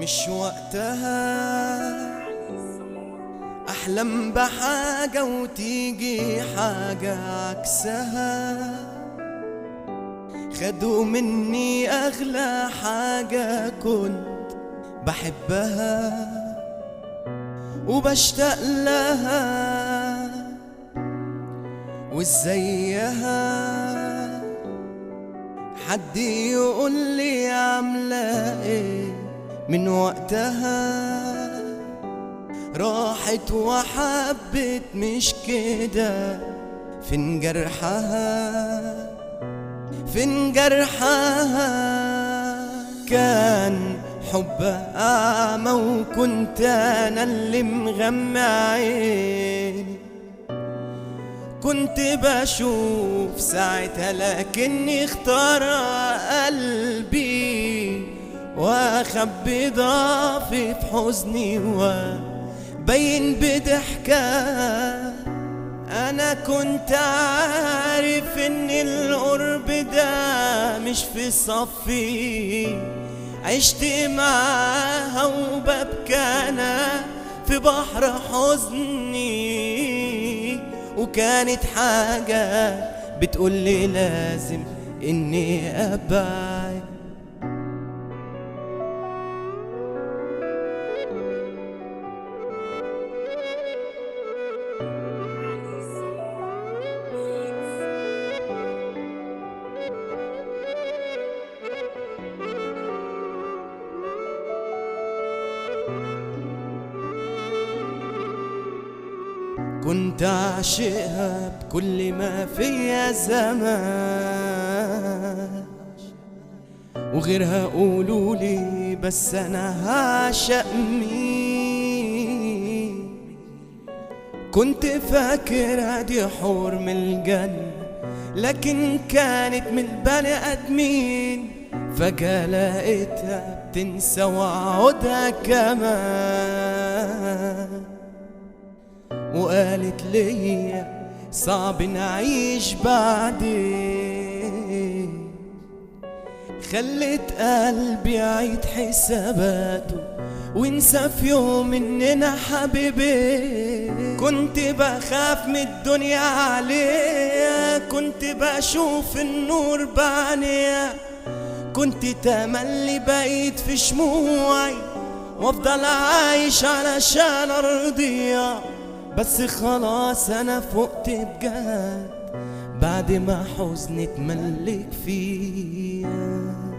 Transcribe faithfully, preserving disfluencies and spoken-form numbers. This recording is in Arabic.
مش وقتها أحلم بحاجة وتيجي حاجة عكسها. خدوا مني أغلى حاجة كنت بحبها وبشتاق لها، وازيها حد يقول لي عاملة ايه. من وقتها راحت وحبت مش كده، فين جرحها فين جرحها. كان حب أعمى وكنت أنا اللي مغمى عيني، كنت بشوف ساعتها لكني اختار قلبي واخبي ضعفي في حزني وبين بضحكة. انا كنت عارف ان القرب ده مش في صفي، عشت معاها وببكى انا في بحر حزني، وكانت حاجة بتقولي لازم اني ابعد. كنت عاشقها بكل ما فيا زمان، وغيرها قولولي بس انا هعشق مين. كنت فاكرها دي حور من الجنة لكن كانت من البني ادمين، فجأة لقيتها بتنسى وعودها كمان، وقالت ليا صعب نعيش بعدين. خلت قلبي يعيد حساباته وانسى في يوم اننا حبيبين. كنت بخاف من الدنيا عليا، كنت بشوف النور بعينيا، كنت تملي بقيت في شموعي وافضل عايش علشان ارضيها. بس خلاص انا فقت بجد بعد ما حزني اتملك فيا.